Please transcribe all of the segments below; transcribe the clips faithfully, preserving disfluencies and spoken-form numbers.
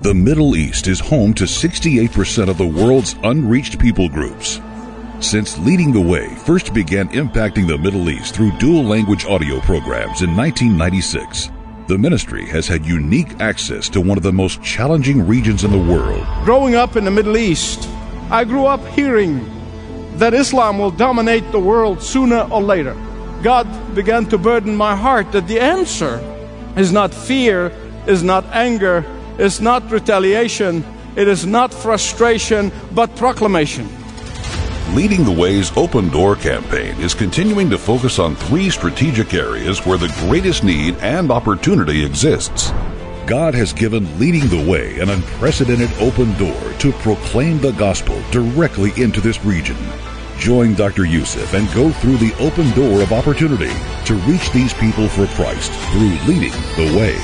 The Middle East is home to sixty-eight percent of the world's unreached people groups. Since Leading the Way first began impacting the Middle East through dual-language audio programs in nineteen ninety-six, the ministry has had unique access to one of the most challenging regions in the world. Growing up in the Middle East, I grew up hearing that Islam will dominate the world sooner or later. God began to burden my heart that the answer is not fear, is not anger, is not retaliation, it is not frustration, but proclamation. Leading the Way's Open Door campaign is continuing to focus on three strategic areas where the greatest need and opportunity exists. God has given Leading the Way an unprecedented open door to proclaim the gospel directly into this region. Join Doctor Youssef and go through the open door of opportunity to reach these people for Christ through Leading the Way.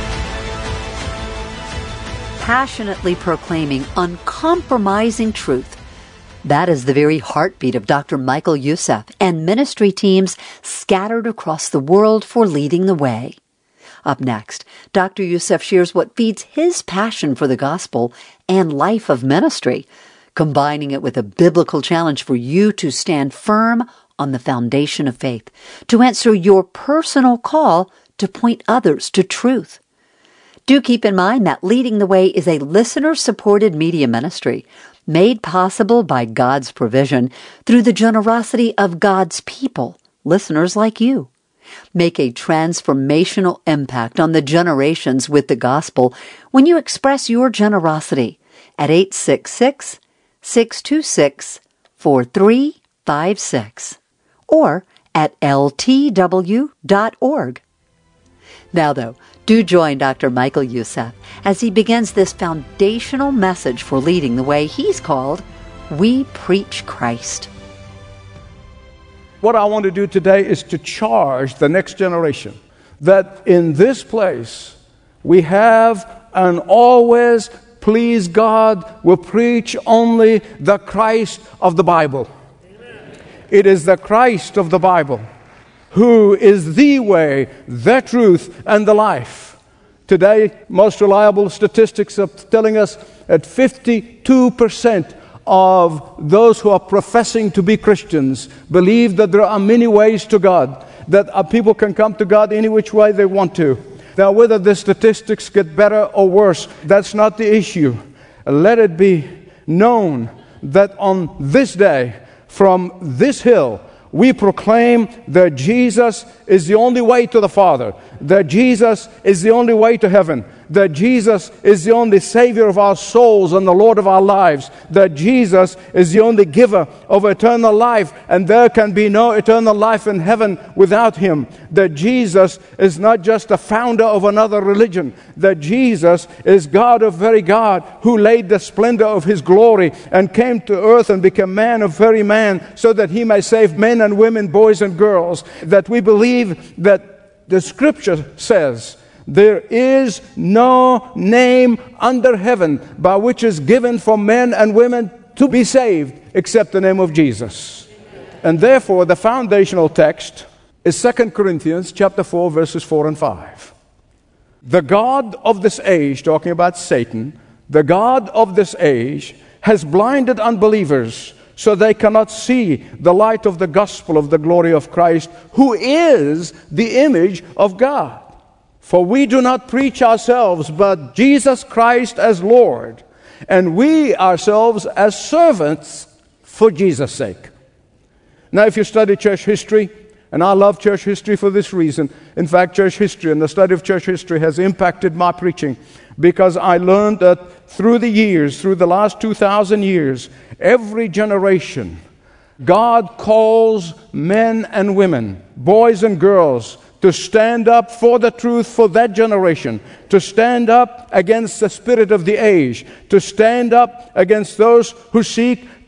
Passionately proclaiming uncompromising truth. That is the very heartbeat of Doctor Michael Youssef and ministry teams scattered across the world for Leading the Way. Up next, Doctor Youssef shares what feeds his passion for the gospel and life of ministry, combining it with a biblical challenge for you to stand firm on the foundation of faith, to answer your personal call to point others to truth. Do keep in mind that Leading the Way is a listener-supported media ministry made possible by God's provision through the generosity of God's people, listeners like you. Make a transformational impact on the generations with the gospel when you express your generosity at eight six six, six two six, four three five six or at L T W dot org. Now, though, do join Doctor Michael Youssef as he begins this foundational message for Leading the Way he's called, We Preach Christ. What I want to do today is to charge the next generation that in this place we have and always, please God, will preach only the Christ of the Bible. Amen. It is the Christ of the Bible who is the way, the truth, and the life. Today, most reliable statistics are telling us that fifty-two percent of those who are professing to be Christians believe that there are many ways to God, that uh, people can come to God any which way they want to. Now, whether the statistics get better or worse, that's not the issue. Let it be known that on this day, from this hill, we proclaim that Jesus is the only way to the Father, that Jesus is the only way to heaven, that Jesus is the only Savior of our souls and the Lord of our lives, that Jesus is the only giver of eternal life, and there can be no eternal life in heaven without Him, that Jesus is not just the founder of another religion, that Jesus is God of very God, who laid the splendor of His glory and came to earth and became man of very man, so that He may save men and women, boys and girls, that we believe that the Scripture says, there is no name under heaven by which is given for men and women to be saved except the name of Jesus. And therefore, the foundational text is Second Corinthians chapter four, verses four and five. The God of this age, talking about Satan, the God of this age has blinded unbelievers so they cannot see the light of the gospel of the glory of Christ, who is the image of God. For we do not preach ourselves, but Jesus Christ as Lord, and we ourselves as servants for Jesus' sake. Now, if you study church history, and I love church history for this reason. In fact, church history and the study of church history has impacted my preaching, because I learned that through the years, through the last two thousand years, every generation, God calls men and women, boys and girls, to stand up for the truth for that generation, to stand up against the spirit of the age, to stand up against those who seek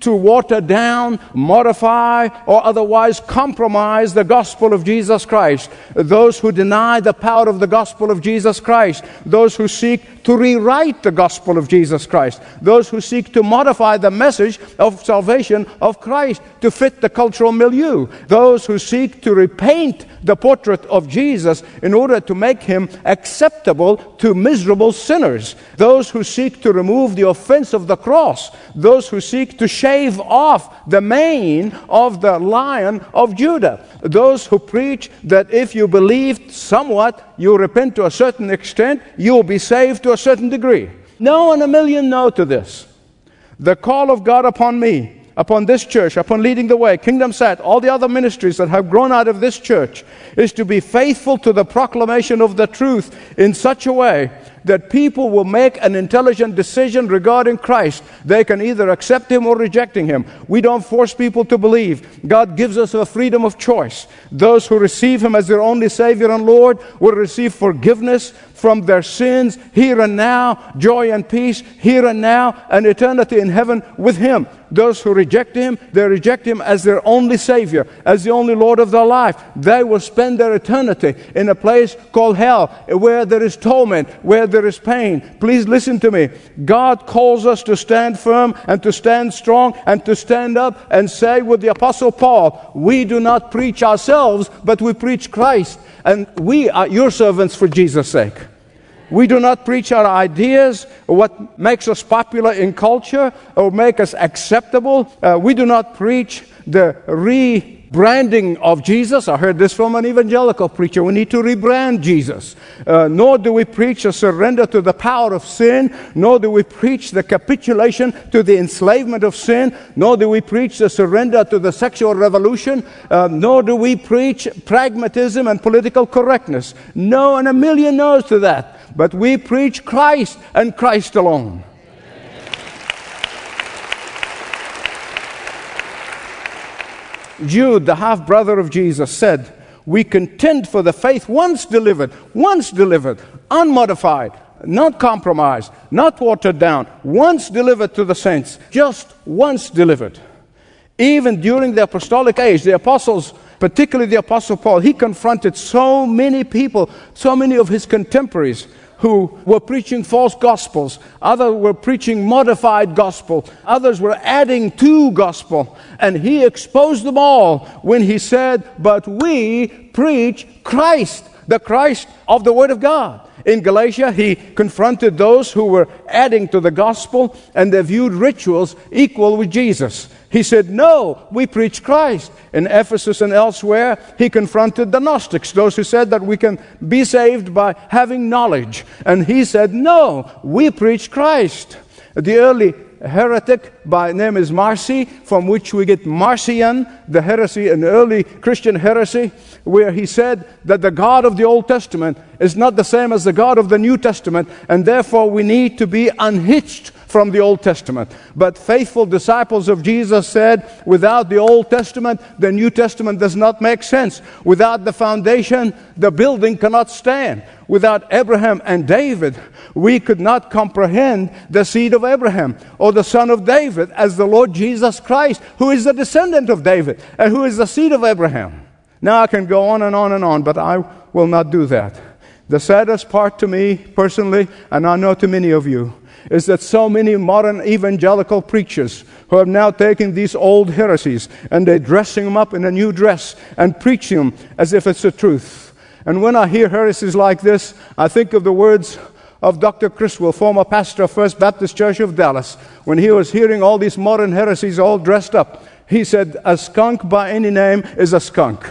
to water down, modify, or otherwise compromise the gospel of Jesus Christ. Those who deny the power of the gospel of Jesus Christ. Those who seek to rewrite the gospel of Jesus Christ. Those who seek to modify the message of salvation of Christ to fit the cultural milieu. Those who seek to repaint the portrait of Jesus in order to make him acceptable to miserable sinners. Those who seek to remove the offense of the cross. Those who seek to shave off the mane of the Lion of Judah. Those who preach that if you believe somewhat, you repent to a certain extent, you will be saved to a certain degree. No in a million no to this. The call of God upon me, upon this church, upon Leading the Way, Kingdom Set, all the other ministries that have grown out of this church, is to be faithful to the proclamation of the truth in such a way that people will make an intelligent decision regarding Christ. They can either accept him or rejecting him. We don't force people to believe. God gives us a freedom of choice. Those who receive him as their only Savior and Lord will receive forgiveness from their sins here and now, joy and peace here and now, and eternity in heaven with him. Those who reject him, they reject him as their only Savior, as the only Lord of their life. They will spend their eternity in a place called hell, where there is torment, where there is pain. Please listen to me. God calls us to stand firm and to stand strong and to stand up and say with the Apostle Paul, we do not preach ourselves, but we preach Christ. And we are your servants for Jesus' sake. We do not preach our ideas, or what makes us popular in culture, or make us acceptable. Uh, we do not preach the rebranding of Jesus. I heard this from an evangelical preacher. We need to rebrand Jesus. Uh, nor do we preach a surrender to the power of sin. Nor do we preach the capitulation to the enslavement of sin. Nor do we preach the surrender to the sexual revolution. Uh, nor do we preach pragmatism and political correctness. No, and a million no's to that. But we preach Christ and Christ alone. Jude, the half-brother of Jesus, said, we contend for the faith once delivered, once delivered, unmodified, not compromised, not watered down, once delivered to the saints, just once delivered. Even during the apostolic age, the apostles, particularly the Apostle Paul, he confronted so many people, so many of his contemporaries who were preaching false gospels. Others were preaching modified gospel. Others were adding to gospel. And he exposed them all when he said, but we preach Christ, the Christ of the Word of God. In Galatia, he confronted those who were adding to the gospel and they viewed rituals equal with Jesus. He said, no, we preach Christ. In Ephesus and elsewhere, he confronted the Gnostics, those who said that we can be saved by having knowledge. And he said, no, we preach Christ. The early heretic by name is Marci, from which we get Marcion, the heresy, an early Christian heresy, where he said that the God of the Old Testament is not the same as the God of the New Testament, and therefore we need to be unhitched from the Old Testament. But faithful disciples of Jesus said, without the Old Testament, the New Testament does not make sense. Without the foundation, the building cannot stand. Without Abraham and David, we could not comprehend the seed of Abraham or the son of David as the Lord Jesus Christ, who is the descendant of David and who is the seed of Abraham. Now I can go on and on and on, but I will not do that. The saddest part to me personally, and I know to many of you, is that so many modern evangelical preachers who have now taken these old heresies and they're dressing them up in a new dress and preaching them as if it's the truth. And when I hear heresies like this, I think of the words of Doctor Criswell, former pastor of First Baptist Church of Dallas, when he was hearing all these modern heresies all dressed up. He said, a skunk by any name is a skunk.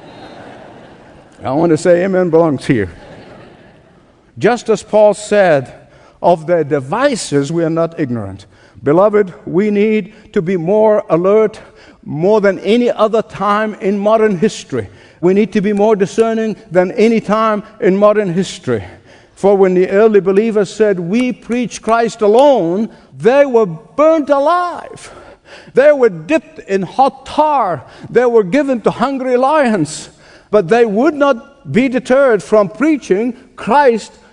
I want to say amen belongs here. Just as Paul said, of their devices we are not ignorant. Beloved, we need to be more alert more than any other time in modern history. We need to be more discerning than any time in modern history. For when the early believers said, we preach Christ alone, they were burnt alive. They were dipped in hot tar. They were given to hungry lions. But they would not be deterred from preaching Christ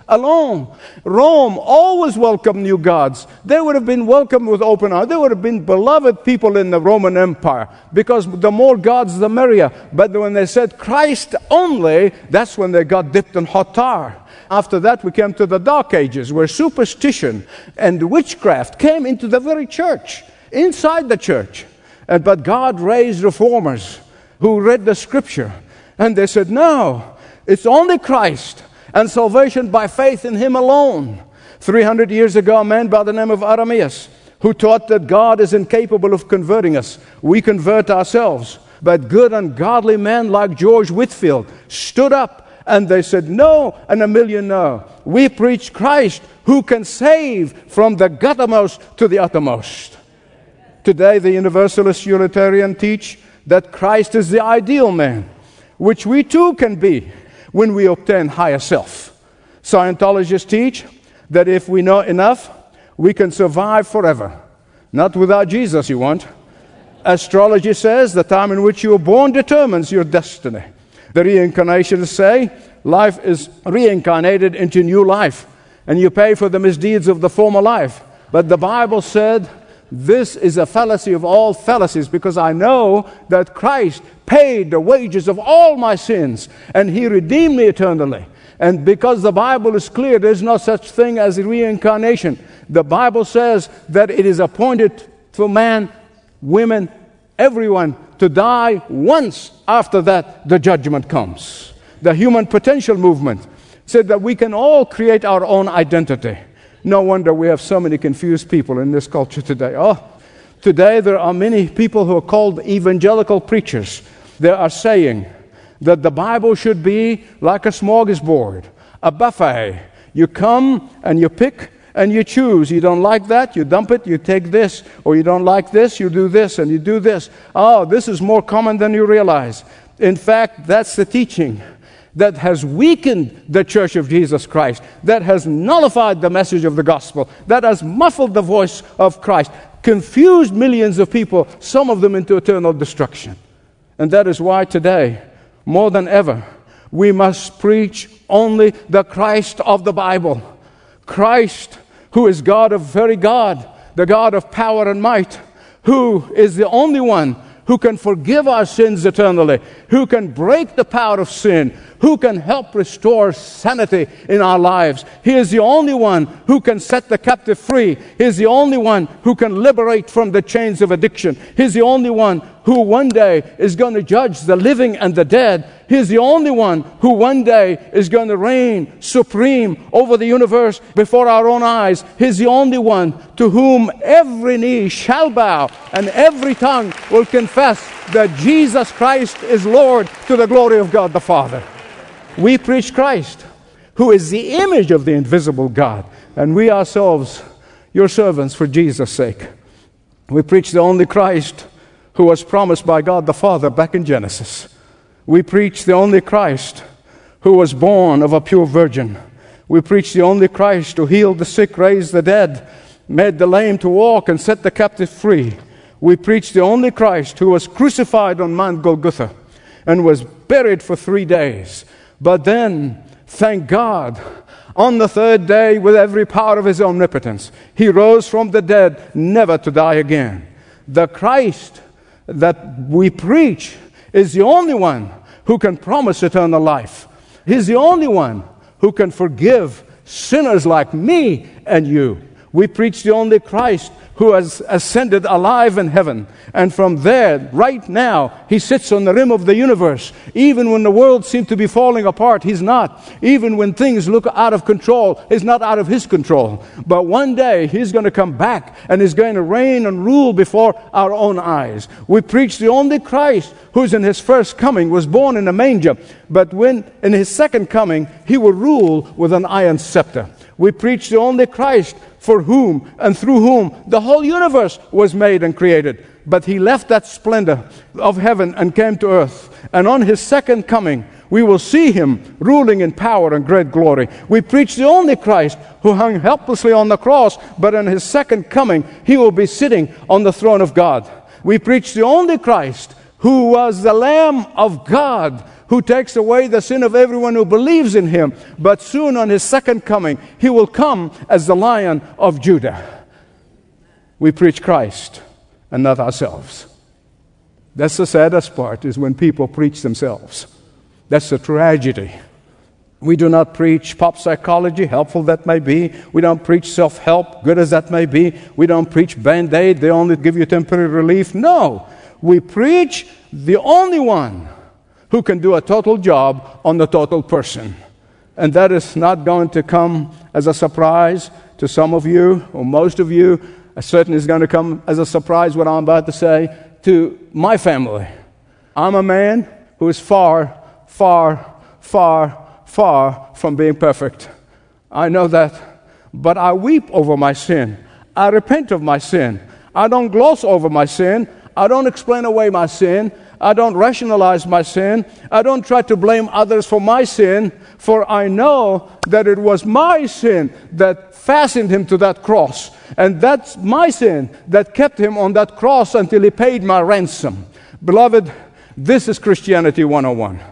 alone. Rome always welcomed new gods. They would have been welcomed with open arms. They would have been beloved people in the Roman Empire, because the more gods, the merrier. But when they said Christ only, that's when they got dipped in hot tar. After that, we came to the Dark Ages, where superstition and witchcraft came into the very church, inside the church. And, but God raised reformers who read the Scripture, and they said, no, it's only Christ, and salvation by faith in Him alone. three hundred years ago, a man by the name of Aramius, who taught that God is incapable of converting us. We convert ourselves. But good and godly men like George Whitefield stood up, and they said, no, and a million no. We preach Christ, who can save from the guttermost to the uttermost. Today, the Universalist Unitarian teach that Christ is the ideal man, which we too can be when we obtain higher self. Scientologists teach that if we know enough, we can survive forever. Not without Jesus, you won't. Astrology says the time in which you were born determines your destiny. The reincarnationists say life is reincarnated into new life, and you pay for the misdeeds of the former life. But the Bible said, this is a fallacy of all fallacies, because I know that Christ paid the wages of all my sins, and He redeemed me eternally. And because the Bible is clear, there's no such thing as reincarnation. The Bible says that it is appointed for man, women, everyone to die once. After that, the judgment comes. The Human Potential Movement said that we can all create our own identity. No wonder we have so many confused people in this culture today. Oh, today there are many people who are called evangelical preachers. They are saying that the Bible should be like a smorgasbord, a buffet. You come and you pick and you choose. You don't like that, you dump it, you take this. Or you don't like this, you do this and you do this. Oh, this is more common than you realize. In fact, that's the teaching that has weakened the Church of Jesus Christ, that has nullified the message of the gospel, that has muffled the voice of Christ, confused millions of people, some of them into eternal destruction. And that is why today, more than ever, we must preach only the Christ of the Bible. Christ, who is God of very God, the God of power and might, who is the only one who can forgive our sins eternally, who can break the power of sin, who can help restore sanity in our lives. He is the only one who can set the captive free. He is the only one who can liberate from the chains of addiction. He is the only one who one day is going to judge the living and the dead. He is the only one who one day is going to reign supreme over the universe before our own eyes. He is the only one to whom every knee shall bow and every tongue will confess that Jesus Christ is Lord, to the glory of God the Father. We preach Christ, who is the image of the invisible God, and we ourselves, your servants, for Jesus' sake. We preach the only Christ who was promised by God the Father back in Genesis. We preach the only Christ who was born of a pure virgin. We preach the only Christ who healed the sick, raised the dead, made the lame to walk, and set the captive free. We preach the only Christ who was crucified on Mount Golgotha and was buried for three days. But then, thank God, on the third day, with every power of His omnipotence, He rose from the dead, never to die again. The Christ that we preach is the only one who can promise eternal life. He's the only one who can forgive sinners like me and you. We preach the only Christ who has ascended alive in heaven. And from there, right now, He sits on the rim of the universe. Even when the world seems to be falling apart, He's not. Even when things look out of control, He's not out of His control. But one day, He's going to come back and He's going to reign and rule before our own eyes. We preach the only Christ who's in His first coming was born in a manger. But when in His second coming, He will rule with an iron scepter. We preach the only Christ for whom and through whom the whole universe was made and created. But He left that splendor of heaven and came to earth. And on His second coming, we will see Him ruling in power and great glory. We preach the only Christ who hung helplessly on the cross, but in His second coming, He will be sitting on the throne of God. We preach the only Christ who was the Lamb of God, who takes away the sin of everyone who believes in him. But soon on his second coming, he will come as the Lion of Judah. We preach Christ and not ourselves. That's the saddest part, is when people preach themselves. That's the tragedy. We do not preach pop psychology, helpful that may be. We don't preach self-help, good as that may be. We don't preach Band-Aid, they only give you temporary relief. No, we preach the only one who can do a total job on the total person. And that is not going to come as a surprise to some of you, or most of you. It certainly is going to come as a surprise, what I'm about to say, to my family. I'm a man who is far, far, far, far from being perfect. I know that. But I weep over my sin. I repent of my sin. I don't gloss over my sin. I don't explain away my sin. I don't rationalize my sin. I don't try to blame others for my sin, for I know that it was my sin that fastened him to that cross. And that's my sin that kept him on that cross until he paid my ransom. Beloved, this is Christianity one oh one.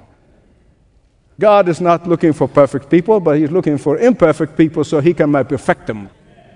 God is not looking for perfect people, but he's looking for imperfect people so he can perfect them.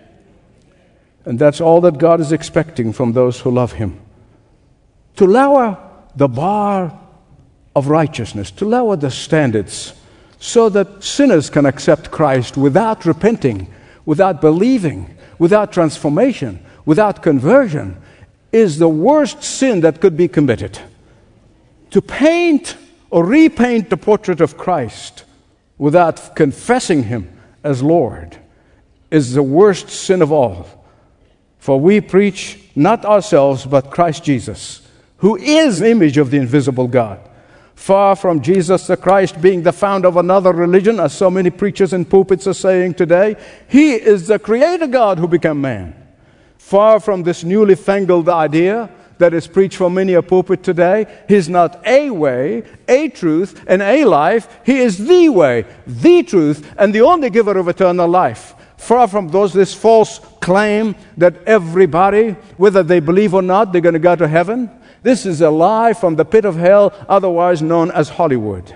And that's all that God is expecting from those who love him. To lower the bar of righteousness, to lower the standards, so that sinners can accept Christ without repenting, without believing, without transformation, without conversion, is the worst sin that could be committed. To paint or repaint the portrait of Christ without confessing him as Lord is the worst sin of all. For we preach not ourselves, but Christ Jesus, who is the image of the invisible God. Far from Jesus the Christ being the founder of another religion, as so many preachers in pulpits are saying today, he is the creator God who became man. Far from this newly fangled idea that is preached from many a pulpit today, he is not a way, a truth, and a life. He is the way, the truth, and the only giver of eternal life. Far from those, this false claim that everybody, whether they believe or not, they're going to go to heaven. This is a lie from the pit of hell, otherwise known as Hollywood.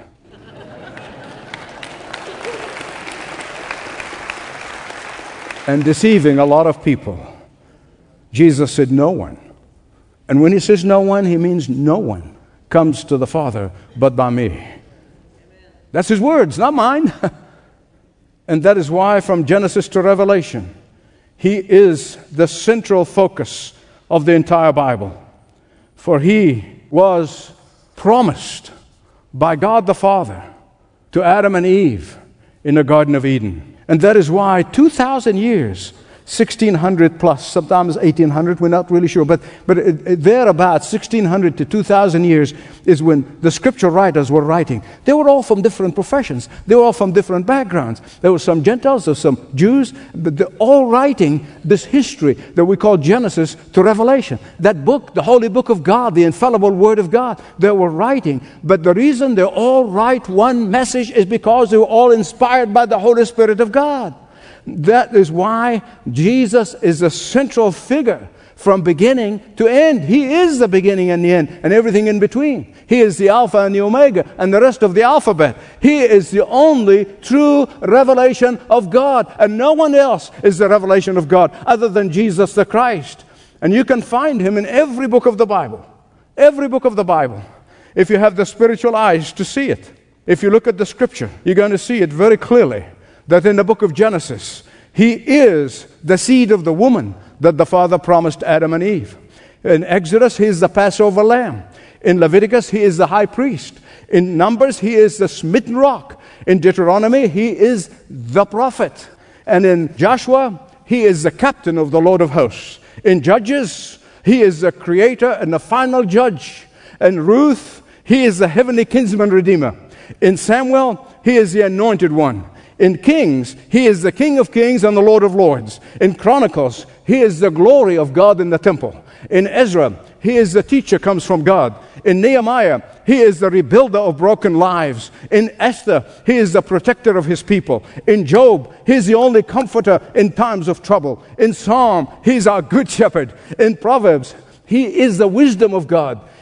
And deceiving a lot of people. Jesus said, no one. And when he says no one, he means no one comes to the Father but by me. Amen. That's his words, not mine. And that is why from Genesis to Revelation, he is the central focus of the entire Bible. For he was promised by God the Father to Adam and Eve in the Garden of Eden. And that is why two thousand years, sixteen hundred plus, sometimes eighteen hundred, we're not really sure, but, but it, it, thereabout sixteen hundred to two thousand years is when the scripture writers were writing. They were all from different professions. They were all from different backgrounds. There were some Gentiles, there were some Jews, but they're all writing this history that we call Genesis to Revelation. That book, the holy book of God, the infallible word of God, they were writing. But the reason they all write one message is because they were all inspired by the Holy Spirit of God. That is why Jesus is the central figure from beginning to end. He is the beginning and the end and everything in between. He is the Alpha and the Omega and the rest of the alphabet. He is the only true revelation of God, and no one else is the revelation of God other than Jesus the Christ. And you can find him in every book of the Bible. Every book of the Bible. If you have the spiritual eyes to see it. If you look at the scripture, you're going to see it very clearly. That in the book of Genesis, he is the seed of the woman that the Father promised Adam and Eve. In Exodus, he is the Passover lamb. In Leviticus, he is the high priest. In Numbers, he is the smitten rock. In Deuteronomy, he is the prophet. And in Joshua, he is the captain of the Lord of hosts. In Judges, he is the creator and the final judge. In Ruth, he is the heavenly kinsman redeemer. In Samuel, he is the anointed one. In Kings, he is the King of kings and the Lord of lords. In Chronicles, he is the glory of God in the temple. In Ezra, he is the teacher comes from God. In Nehemiah, he is the rebuilder of broken lives. In Esther, he is the protector of his people. In Job, he is the only comforter in times of trouble. In Psalm, he is our good shepherd. In Proverbs, he is the wisdom of God.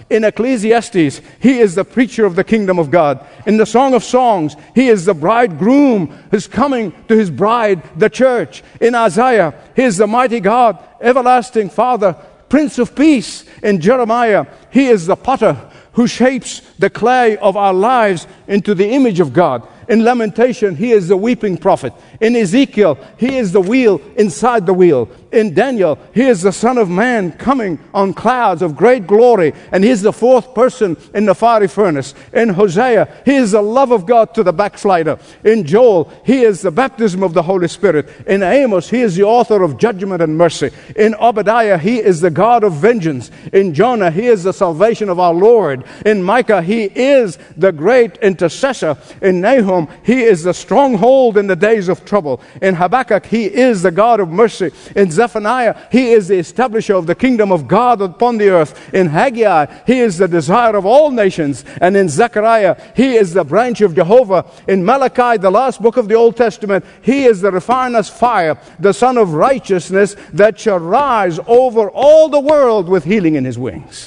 In Ecclesiastes, he is the preacher of the kingdom of God. In the Song of Songs, he is the bridegroom who's coming to his bride, the church. In Isaiah, he is the mighty God, everlasting Father, Prince of Peace. In Jeremiah, he is the potter who shapes the clay of our lives into the image of God. In Lamentation, he is the weeping prophet. In Ezekiel, he is the wheel inside the wheel. In Daniel, he is the Son of Man coming on clouds of great glory, and he is the fourth person in the fiery furnace. In Hosea, he is the love of God to the backslider. In Joel, he is the baptism of the Holy Spirit. In Amos, he is the author of judgment and mercy. In Obadiah, he is the God of vengeance. In Jonah, he is the salvation of our Lord. In Micah, he is the great intercessor. In Nahum, he is the stronghold in the days of trouble. In Habakkuk, he is the God of mercy. In Zephaniah, he is the establisher of the kingdom of God upon the earth. In Haggai, he is the desire of all nations. And in Zechariah, he is the branch of Jehovah. In Malachi, the last book of the Old Testament, he is the refiner's fire, the Son of righteousness that shall rise over all the world with healing in his wings.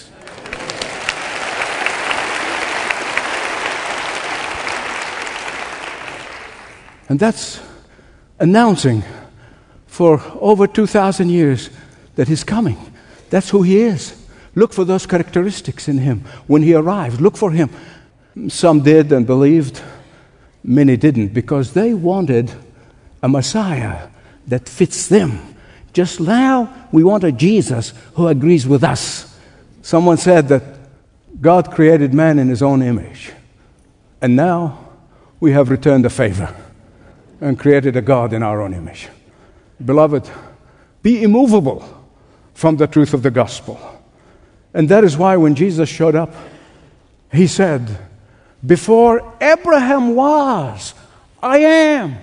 And that's announcing for over two thousand years that he's coming. That's who he is. Look for those characteristics in him when he arrived. Look for him. Some did and believed. Many didn't, because they wanted a Messiah that fits them. Just now, we want a Jesus who agrees with us. Someone said that God created man in his own image. And now, we have returned the favor and created a God in our own image. Beloved, be immovable from the truth of the gospel. And that is why when Jesus showed up, he said, before Abraham was, I am.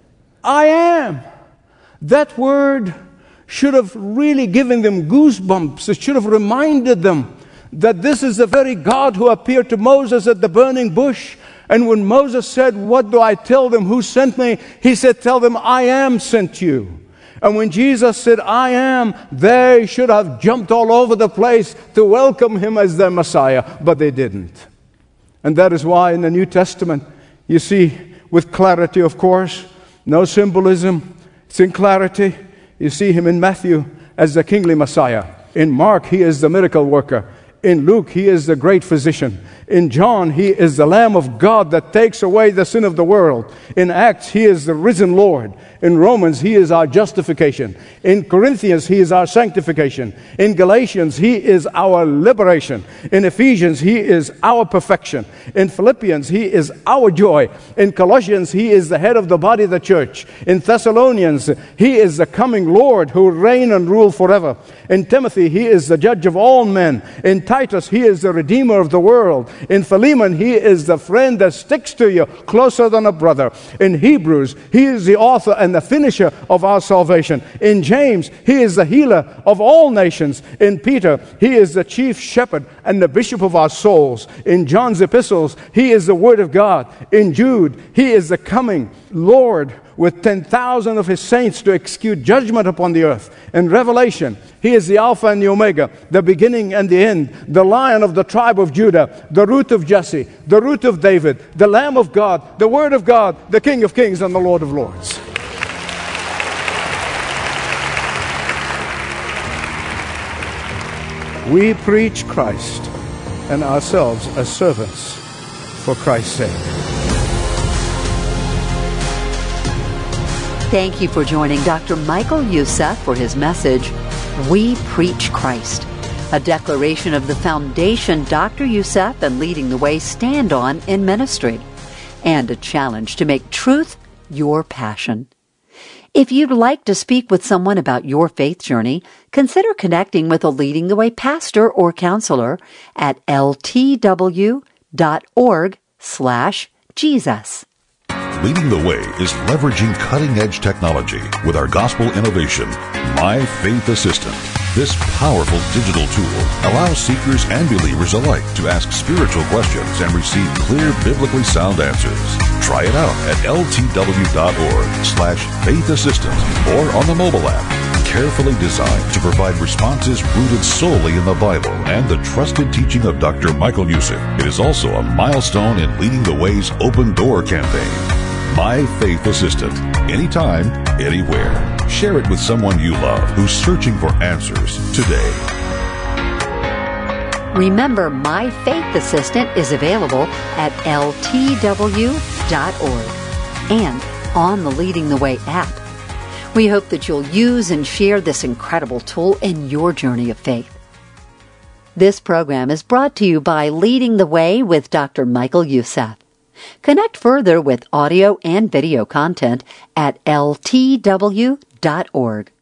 I am. That word should have really given them goosebumps. It should have reminded them that this is the very God who appeared to Moses at the burning bush. And when Moses said, what do I tell them? Who sent me? He said, tell them, I am sent you. And when Jesus said, I am, they should have jumped all over the place to welcome him as their Messiah. But they didn't. And that is why in the New Testament, you see, with clarity, of course, no symbolism, it's in clarity. You see him in Matthew as the kingly Messiah. In Mark, he is the miracle worker. In Luke, he is the great physician. In John, he is the Lamb of God that takes away the sin of the world. In Acts, he is the risen Lord. In Romans, he is our justification. In Corinthians, he is our sanctification. In Galatians, he is our liberation. In Ephesians, he is our perfection. In Philippians, he is our joy. In Colossians, he is the head of the body of the church. In Thessalonians, he is the coming Lord who will reign and rule forever. In Timothy, he is the judge of all men. In Titus, he is the redeemer of the world. In Philemon, he is the friend that sticks to you closer than a brother. In Hebrews, he is the author and the finisher of our salvation. In James, he is the healer of all nations. In Peter, he is the chief shepherd and the bishop of our souls. In John's epistles, he is the word of God. In Jude, he is the coming Lord with ten thousand of his saints to execute judgment upon the earth. In Revelation, he is the Alpha and the Omega, the beginning and the end, the Lion of the tribe of Judah, the root of Jesse, the root of David, the Lamb of God, the Word of God, the King of kings and the Lord of lords. We preach Christ and ourselves as servants for Christ's sake. Thank you for joining Doctor Michael Youssef for his message, We Preach Christ, a declaration of the foundation Doctor Youssef and Leading the Way stand on in ministry, and a challenge to make truth your passion. If you'd like to speak with someone about your faith journey, consider connecting with a Leading the Way pastor or counselor at ltw.org slash Jesus. Leading the Way is leveraging cutting-edge technology with our gospel innovation, My Faith Assistant. This powerful digital tool allows seekers and believers alike to ask spiritual questions and receive clear, biblically sound answers. Try it out at ltw.org slash faith assistant or on the mobile app. carefully designed to provide responses rooted solely in the Bible and the trusted teaching of Doctor Michael Youssef. It is also a milestone in Leading the Way's Open Door campaign. My Faith Assistant. Anytime, anywhere. Share it with someone you love who's searching for answers today. Remember, My Faith Assistant is available at L T W dot org and on the Leading the Way app. We hope that you'll use and share this incredible tool in your journey of faith. This program is brought to you by Leading the Way with Doctor Michael Youssef. Connect further with audio and video content at L T W dot org.